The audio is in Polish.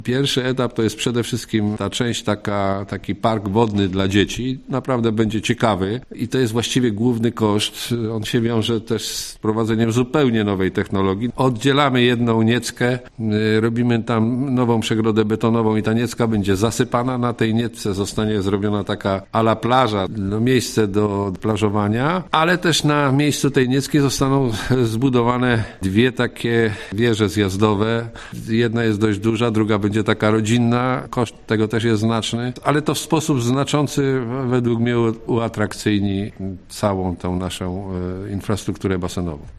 Pierwszy etap to jest przede wszystkim ta część taki park wodny dla dzieci. Naprawdę będzie ciekawy i to jest właściwie główny koszt. On się wiąże też z prowadzeniem zupełnie nowej technologii. Oddzielamy jedną nieckę, robimy tam nową przegrodę betonową i ta niecka będzie zasypana. Na tej niecce zostanie zrobiona taka ala plaża, miejsce do plażowania, ale też na miejscu tej niecki zostaną zbudowane dwie takie wieże zjazdowe. Jedna jest dość duża, druga będzie taka rodzinna. Koszt tego też jest znaczny, ale to w sposób znaczący według mnie uatrakcyjni całą tą naszą infrastrukturę basenową.